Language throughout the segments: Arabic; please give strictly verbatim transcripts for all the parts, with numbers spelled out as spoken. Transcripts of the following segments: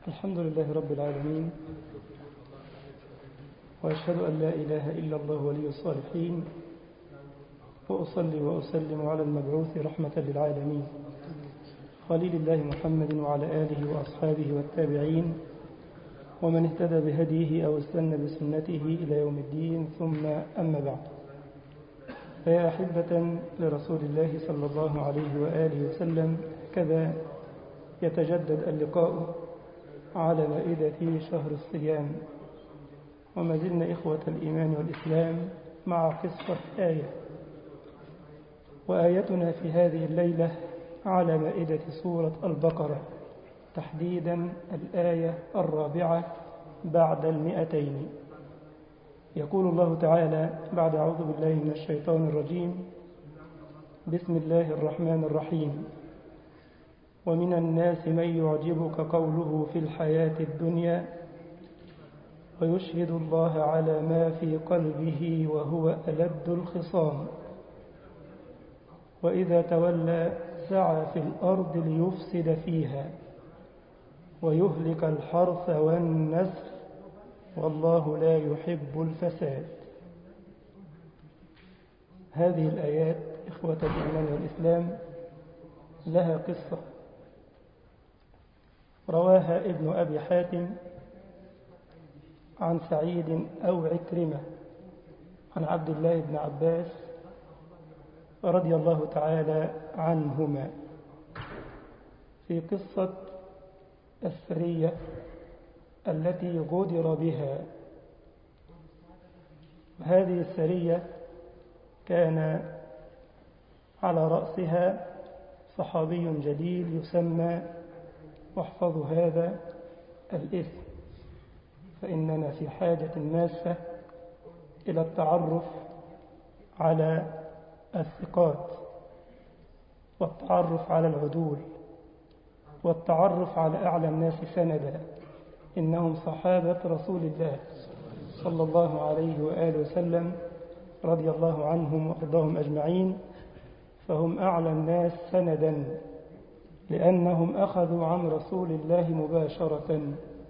الحمد لله رب العالمين، وأشهد أن لا إله إلا الله ولي الصالحين، وأصلي وأسلم على المبعوث رحمة للعالمين خليل الله محمد وعلى آله وأصحابه والتابعين ومن اهتدى بهديه أو استنى بسنته إلى يوم الدين، ثم أما بعد. فيا أحبة لرسول الله صلى الله عليه وآله وسلم، كذا يتجدد اللقاء على مائدة شهر الصيام، وما زلنا إخوة الإيمان والإسلام مع قصة آية، وآيتنا في هذه الليلة على مائدة سورة البقرة، تحديدا الآية الرابعة بعد المئتين. يقول الله تعالى بعد أعوذ بالله من الشيطان الرجيم: بسم الله الرحمن الرحيم: ومن الناس من يعجبك قوله في الحياة الدنيا ويشهد الله على ما في قلبه وهو ألد الخصام وإذا تولى سعى في الأرض ليفسد فيها ويهلك الحرث والنسل والله لا يحب الفساد. هذه الآيات إخوة الإيمان والإسلام لها قصة رواها ابن أبي حاتم عن سعيد أو عكرمة عن عبد الله بن عباس رضي الله تعالى عنهما في قصة السرية التي غدر بها. هذه السرية كان على رأسها صحابي جليل يسمى، واحفظوا هذا الاسم فإننا في حاجة ماسة إلى التعرف على الثقات، والتعرف على العدول، والتعرف على أعلى الناس سندا. إنهم صحابة رسول الله صلى الله عليه وآله وسلم رضي الله عنهم وأرضاهم أجمعين، فهم أعلى الناس سندا لأنهم أخذوا عن رسول الله مباشرة،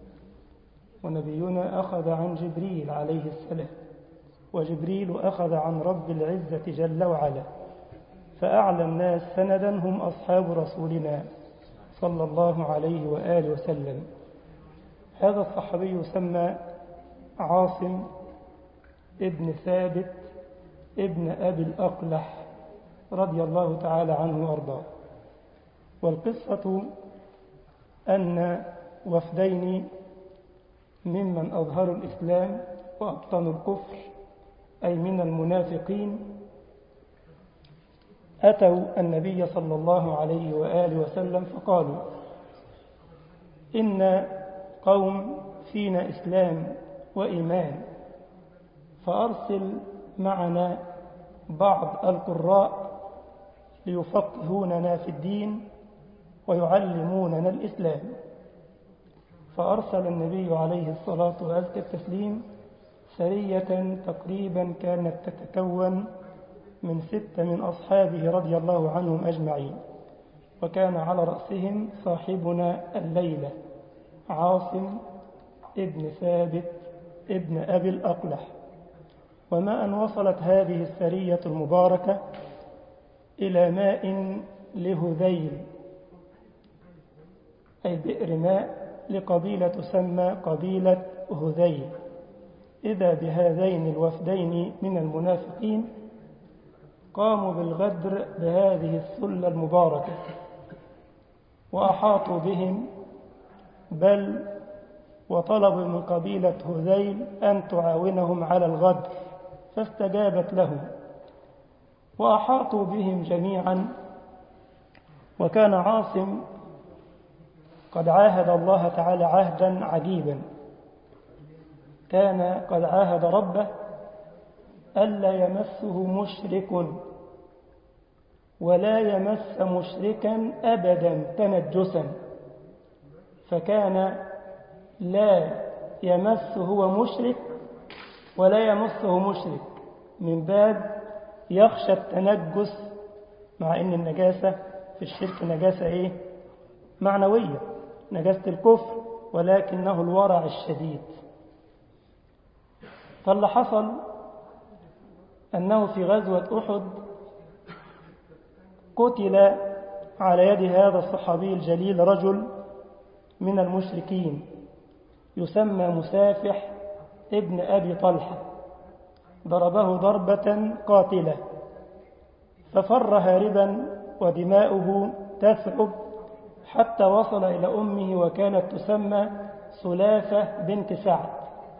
ونبينا أخذ عن جبريل عليه السلام، وجبريل أخذ عن رب العزة جل وعلا، فأعلى الناس سندا هم أصحاب رسولنا صلى الله عليه وآله وسلم. هذا الصحابي يسمى عاصم ابن ثابت ابن أبي الأقلح رضي الله تعالى عنه وأرضاه. والقصة أن وفدين ممن أظهروا الإسلام وأبطنوا الكفر، أي من المنافقين، أتوا النبي صلى الله عليه وآله وسلم فقالوا: إن قوم فينا إسلام وإيمان، فأرسل معنا بعض القراء ليفقهوننا في الدين ويعلموننا الإسلام. فأرسل النبي عليه الصلاة وأزكى التسليم سرية تقريبا كانت تتكون من ستة من أصحابه رضي الله عنهم أجمعين، وكان على رأسهم صاحبنا الليلة عاصم ابن ثابت ابن أبي الأقلح. وما أن وصلت هذه السرية المباركة إلى ماء لهذيل، أي بئر ماء لقبيلة تسمى قبيلة هذيل، إذا بهذين الوفدين من المنافقين قاموا بالغدر بهذه السلة المباركة وأحاطوا بهم، بل وطلبوا من قبيلة هذيل أن تعاونهم على الغدر، فاستجابت لهم وأحاطوا بهم جميعا. وكان عاصم قد عاهد الله تعالى عهدا عجيبا، كان قد عاهد ربه ألا يمسه مشرك ولا يمس مشركا أبدا تنجسا، فكان لا يمس هو مشرك ولا يمسه مشرك، من باب يخشى التنجس، مع أن النجاسة في الشرك نجاسة إيه؟ معنوية، نجاسة الكفر ولكنه الورع الشديد. فاللي حصل أنه في غزوة أحد قتل على يد هذا الصحابي الجليل رجل من المشركين يسمى مسافح ابن أبي طلحة، ضربه ضربة قاتلة ففر هاربا ودماؤه تثعب حتى وصل إلى أمه، وكانت تسمى سلافة بنت سعد.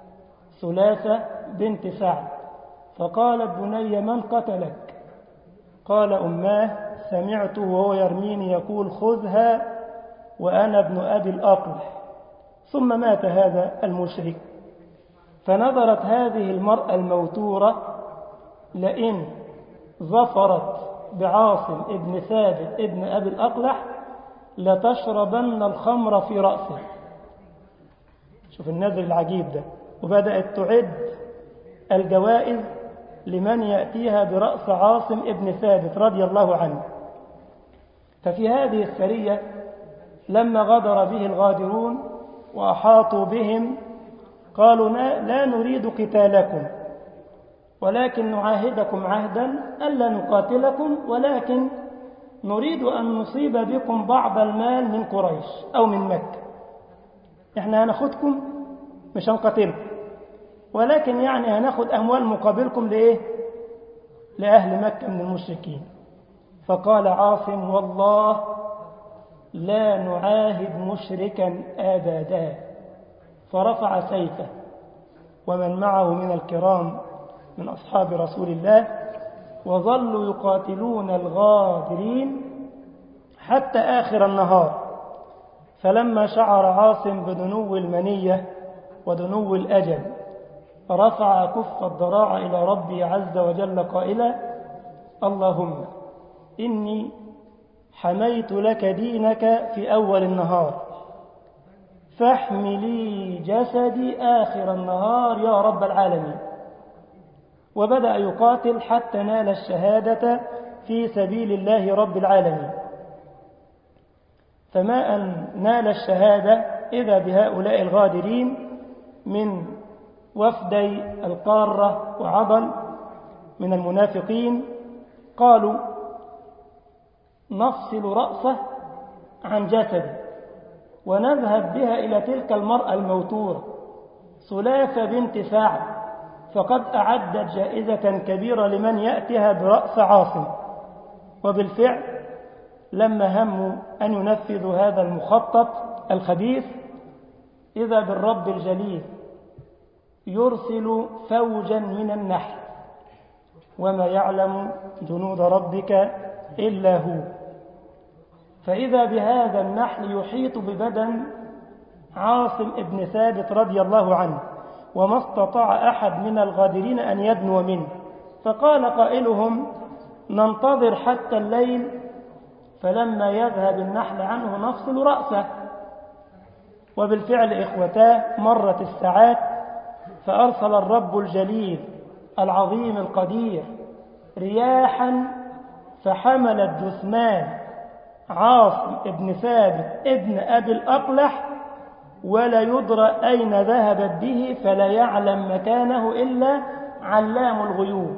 سلافة بنت سعد فقالت: بني من قتلك؟ قال: أماه سمعته وهو يرميني يقول: خذها وأنا ابن أبي الأقلح. ثم مات هذا المشرك. فنظرت هذه المرأة الموتورة: لئن ظفرت بعاصم ابن ثابت ابن أبي الأقلح لتشربن الخمر في رأسه. شوف النذر العجيب ده. وبدأت تعد الجوائز لمن يأتيها برأس عاصم ابن ثابت رضي الله عنه. ففي هذه السرية لما غدر به الغادرون وأحاطوا بهم قالوا: لا نريد قتالكم، ولكن نعاهدكم عهدا ألا نقاتلكم، ولكن نريد أن نصيب بكم بعض المال من قريش أو من مكة. إحنا هناخدكم مش هنقاتلكم، ولكن يعني هناخد أموال مقابلكم لإيه؟ لأهل مكة من المشركين. فقال عاصم: والله لا نعاهد مشركا أبدا. فرفع سيفه ومن معه من الكرام من أصحاب رسول الله، وظلوا يقاتلون الغادرين حتى آخر النهار. فلما شعر عاصم بدنو المنية ودنو الأجل رفع كف الضراع إلى ربي عز وجل قائلا: اللهم إني حميت لك دينك في أول النهار، فاحملي جسدي آخر النهار يا رب العالمين. وبدأ يقاتل حتى نال الشهادة في سبيل الله رب العالمين. فما أن نال الشهادة إذا بهؤلاء الغادرين من وفدي القارة وعضل من المنافقين قالوا: نفصل رأسه عن جسده ونذهب بها إلى تلك المرأة الموتورة سلافة بنت سعد، فقد أعدت جائزة كبيرة لمن يأتيها برأس عاصم. وبالفعل لما هموا أن ينفذوا هذا المخطط الخبيث إذا بالرب الجليل يرسل فوجا من النحل، وما يعلم جنود ربك إلا هو. فإذا بهذا النحل يحيط ببدن عاصم ابن ثابت رضي الله عنه، وما استطاع أحد من الغادرين أن يدنو منه. فقال قائلهم: ننتظر حتى الليل، فلما يذهب النحل عنه نفصل رأسه. وبالفعل إخوتاه مرت الساعات، فأرسل الرب الجليل العظيم القدير رياحا فحملت جثمان عاصم ابن ثابت ابن أبي الأقلح، ولا يدرى أين ذهبت به، فلا يعلم مكانه إلا علام الغيوب.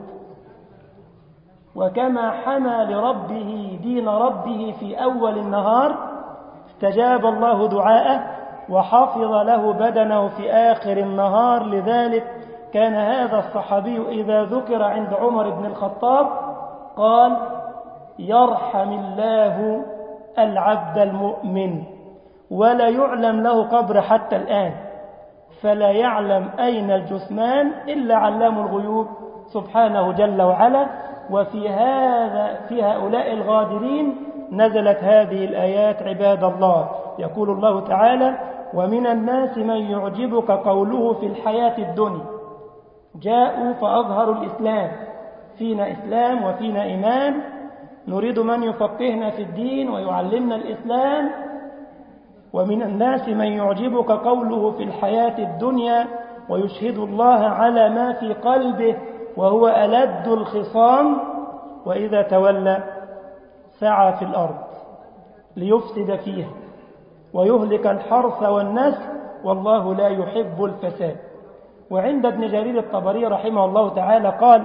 وكما حمى لربه دين ربه في أول النهار استجاب الله دعاءه وحفظ له بدنه في آخر النهار. لذلك كان هذا الصحابي إذا ذكر عند عمر بن الخطاب قال: يرحم الله العبد المؤمن، ولا يعلم له قبر حتى الآن، فلا يعلم أين الجثمان إلا علام الغيوب سبحانه جل وعلا. وفي هذا في هؤلاء الغادرين نزلت هذه الآيات عباد الله. يقول الله تعالى: ومن الناس من يعجبك قوله في الحياة الدنيا جاءوا فأظهروا الإسلام، فينا إسلام وفينا إيمان، نريد من يفقهنا في الدين ويعلمنا الإسلام. ومن الناس من يعجبك قوله في الحياة الدنيا ويشهد الله على ما في قلبه وهو ألد الخصام، وإذا تولى سعى في الأرض ليفسد فيها ويهلك الحرث والنسل والله لا يحب الفساد. وعند ابن جرير الطبري رحمه الله تعالى قال،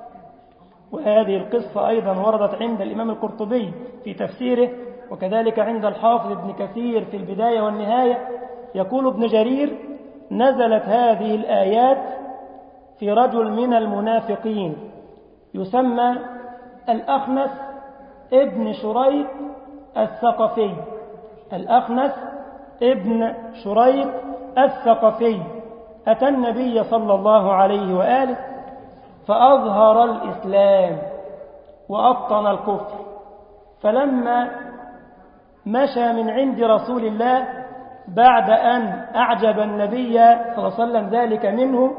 وهذه القصة أيضا وردت عند الإمام القرطبي في تفسيره، وكذلك عند الحافظ ابن كثير في البداية والنهاية، يقول ابن جرير: نزلت هذه الآيات في رجل من المنافقين يسمى الأخنس ابن شريق الثقفي. الأخنس ابن شريق الثقفي أتى النبي صلى الله عليه وآله فأظهر الإسلام وأبطن الكفر، فلما مشى من عند رسول الله بعد أن أعجب النبي صلى الله عليه وسلم ذلك منه،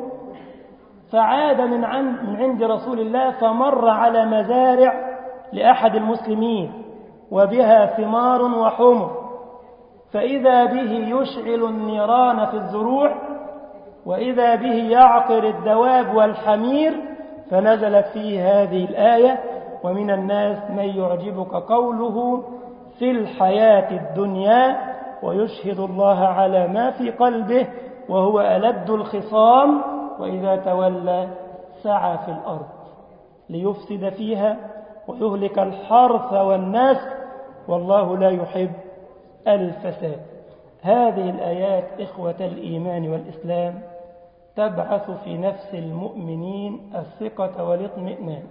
فعاد من عند رسول الله فمر على مزارع لأحد المسلمين وبها ثمار وحمر، فإذا به يشعل النيران في الزروع، وإذا به يعقر الدواب والحمير، فنزلت فيه هذه الآية: ومن الناس من يعجبك قوله في الحياة الدنيا ويشهد الله على ما في قلبه وهو ألد الخصام وإذا تولى سعى في الأرض ليفسد فيها ويهلك الحرث والنسل والله لا يحب الفساد. هذه الآيات إخوة الإيمان والإسلام تبعث في نفس المؤمنين الثقة والاطمئنان،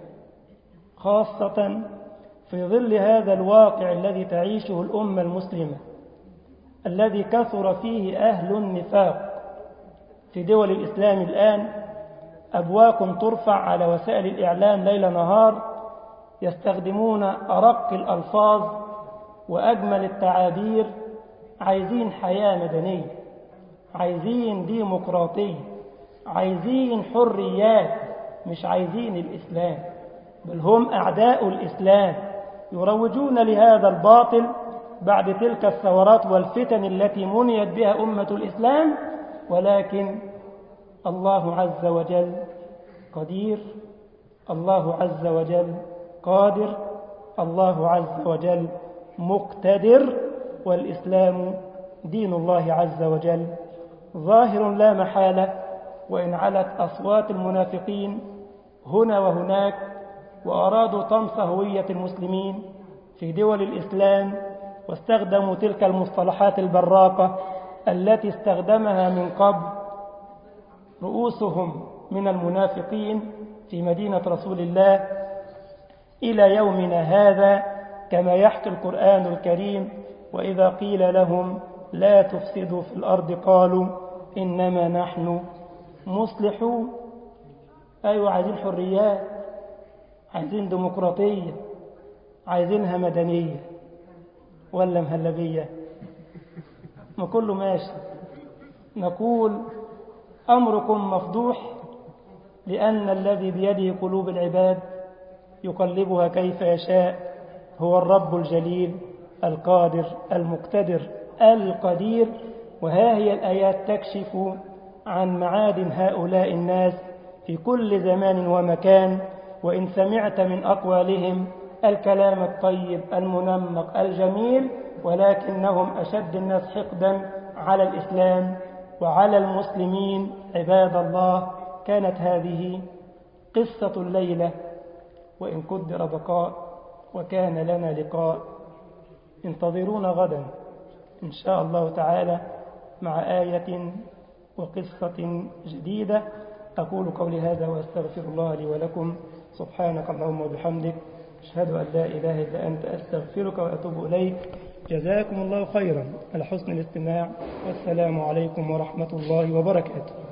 خاصة في ظل هذا الواقع الذي تعيشه الأمة المسلمة الذي كثر فيه أهل النفاق. في دول الإسلام الآن أبواق ترفع على وسائل الإعلام ليل نهار، يستخدمون أرق الألفاظ وأجمل التعابير، عايزين حياة مدنية، عايزين ديمقراطية، عايزين حريات، مش عايزين الإسلام، بل هم أعداء الإسلام، يروجون لهذا الباطل بعد تلك الثورات والفتن التي منيت بها أمة الإسلام. ولكن الله عز وجل قدير، الله عز وجل قادر، الله عز وجل مقتدر، والإسلام دين الله عز وجل ظاهر لا محالة. وإن علت أصوات المنافقين هنا وهناك وأرادوا طمس هوية المسلمين في دول الإسلام واستخدموا تلك المصطلحات البراقة التي استخدمها من قبل رؤوسهم من المنافقين في مدينة رسول الله إلى يومنا هذا، كما يحكي القرآن الكريم: وإذا قيل لهم لا تفسدوا في الأرض قالوا إنما نحن مصلحون. أيوة، عايزين حريات، عايزين ديمقراطية، عايزينها مدنية ولا مهلبية؟ ما كله ماشي. نقول أمركم مفضوح، لأن الذي بيده قلوب العباد يقلبها كيف يشاء هو الرب الجليل القادر المقتدر القدير. وها هي الآيات تكشف عن معادن هؤلاء الناس في كل زمان ومكان. وإن سمعت من أقوالهم الكلام الطيب المنمق الجميل، ولكنهم أشد الناس حقدا على الإسلام وعلى المسلمين. عباد الله، كانت هذه قصة الليلة، وإن قدر بقاء وكان لنا لقاء. انتظرونا غدا إن شاء الله تعالى مع آية وقصة جديدة. أقول قولي هذا وأستغفر الله لي ولكم. سبحانك اللهم وبحمدك، أشهد أن لا إله إلا أنت، أستغفرك وأتوب إليك. جزاكم الله خيرا على حسن الاستماع، والسلام عليكم ورحمة الله وبركاته.